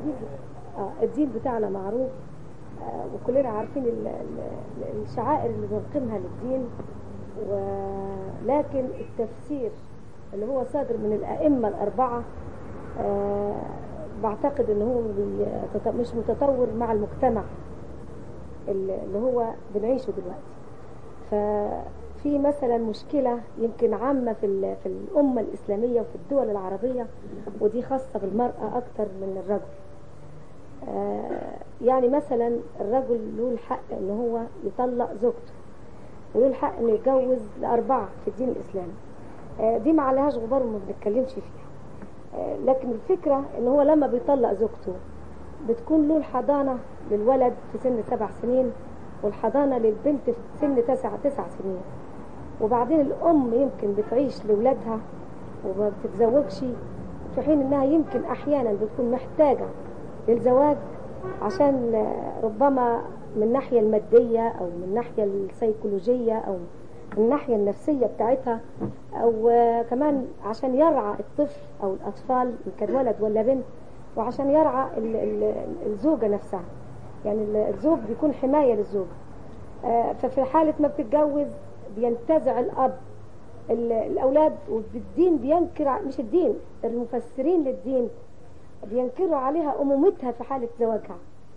الدين بتاعنا معروف، وكلنا عارفين الشعائر اللي بنقيمها للدين، ولكن التفسير اللي هو صادر من الأئمة الأربعة بعتقد ان هو مش متطور مع المجتمع اللي هو بنعيشه دلوقتي. ففي مثلا مشكلة يمكن عامة في الأمة الإسلامية وفي الدول العربية، ودي خاصة بالمرأة أكتر من الرجل. يعني مثلا الرجل له الحق ان هو يطلق زوجته، وله الحق انه يتجوز ل4 في الدين الإسلامي. دي ما عليهاش غبار وما بنتكلمش فيها. لكن الفكرة ان هو لما بيطلق زوجته بتكون له الحضانة للولد في سن 7 سنين، والحضانة للبنت في سن 9 سنين. وبعدين الأم يمكن بتعيش لولادها وما بتتزوجش، في حين انها يمكن احيانا بتكون محتاجة للزواج عشان ربما من الناحية المادية او من الناحية السيكولوجية او من الناحية النفسية بتاعتها، او كمان عشان يرعى الطفل او الاطفال ان كان ولد ولا بنت، وعشان يرعى الزوجة نفسها. يعني الزوج بيكون حماية للزوجة. ففي حالة ما بتتجوز بينتزع الأب الأولاد، والدين بينكر، مش الدين، المفسرين للدين بينكروا عليها أمومتها في حالة زواجها.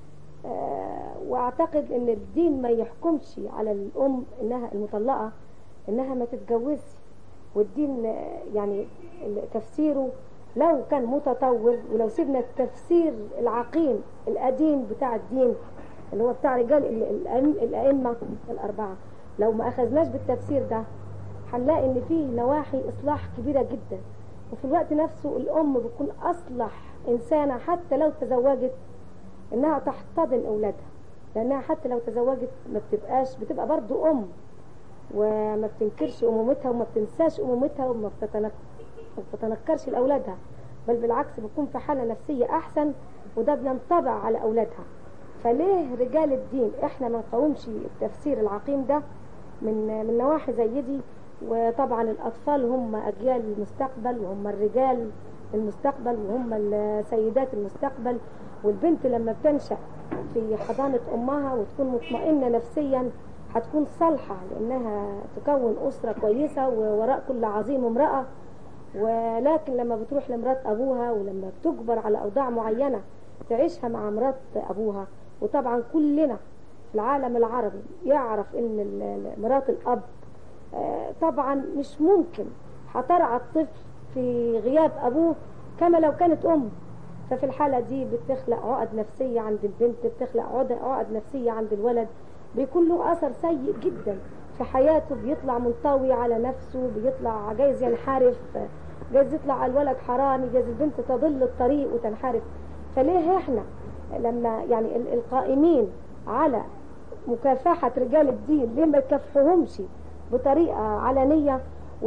وأعتقد أن الدين ما يحكمش على الأم إنها المطلقة إنها ما تتجوزش. والدين يعني تفسيره لو كان متطور، ولو سيبنا التفسير العقيم القديم بتاع الدين اللي هو بتاع رجال الأئمة الأربعة، لو ما أخذناش بالتفسير ده هنلاقي ان فيه نواحي اصلاح كبيرة جدا. وفي الوقت نفسه الام بتكون اصلح انسانة حتى لو تزوجت انها تحتضن اولادها، لانها حتى لو تزوجت ما بتبقى برضو ام، وما بتنكرش امومتها وما بتنساش امومتها وما بتتنكرش لاولادها، بل بالعكس بتكون في حالة نفسية احسن، وده بينطبع على اولادها. فليه رجال الدين احنا ما نقاومش التفسير العقيم ده من نواحي زي دي؟ وطبعا الأطفال هم أجيال المستقبل، وهم الرجال المستقبل، وهم السيدات المستقبل. والبنت لما بتنشأ في حضانة أمها وتكون مطمئنة نفسيا هتكون صالحة لأنها تكون أسرة كويسة، ووراء كل عظيم امرأة. ولكن لما بتروح لمرات أبوها، ولما بتجبر على أوضاع معينة تعيشها مع مرات أبوها، وطبعا كلنا في العالم العربي يعرف ان مرات الاب طبعا مش ممكن هترعى الطفل في غياب ابوه كما لو كانت ام. ففي الحالة دي بتخلق عقد نفسية عند البنت، بتخلق عقد نفسية عند الولد، بيكون له اثر سيء جدا في حياته. بيطلع منطوي على نفسه، بيطلع جايز ينحرف، جايز يطلع الولد حرامي، جايز البنت تضل الطريق وتنحرف. فليه احنا لما يعني القائمين على مكافحة رجال الدين ليه ما يكافحوهمش بطريقة علنية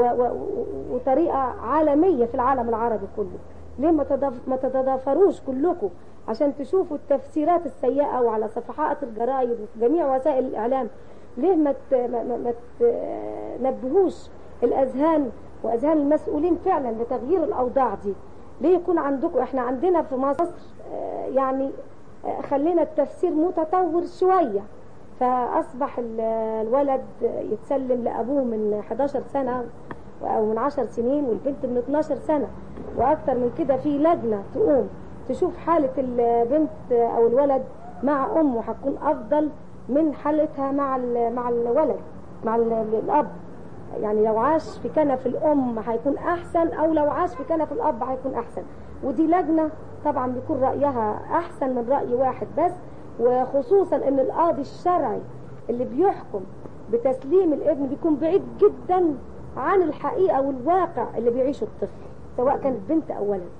وطريقة عالمية في العالم العربي كله؟ ليه ما تتضافروش كلكم عشان تشوفوا التفسيرات السيئة وعلى صفحات الجرائد وفي جميع وسائل الإعلام؟ ليه ما تنبهوش الأذهان وأذهان المسؤولين فعلا لتغيير الأوضاع دي؟ ليه يكون عندكم، احنا عندنا في مصر يعني خلينا التفسير متطور شوية، فأصبح الولد يتسلم لأبوه من 11 سنة أو من 10 سنين، والبنت من 12 سنة وأكثر من كده. في لجنة تقوم تشوف حالة البنت أو الولد مع أمه هتكون أفضل من حالتها مع الولد مع الأب. يعني لو عاش في كنف الأم هيكون أحسن، أو لو عاش في كنف الأب هيكون أحسن. ودي لجنة طبعا بيكون رأيها أحسن من رأي واحد بس، وخصوصا ان القاضي الشرعي اللي بيحكم بتسليم الابن بيكون بعيد جدا عن الحقيقة والواقع اللي بيعيشه الطفل سواء كانت بنت او ولد.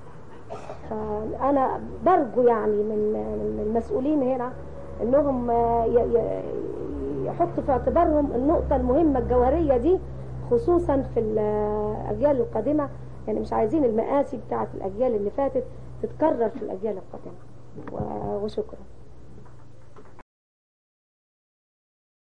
فانا برجو يعني من المسؤولين هنا انهم يحطوا في اعتبارهم النقطة المهمة الجوهرية دي، خصوصا في الاجيال القادمة. يعني مش عايزين المآسي بتاعت الاجيال اللي فاتت تتكرر في الاجيال القادمة. وشكرا.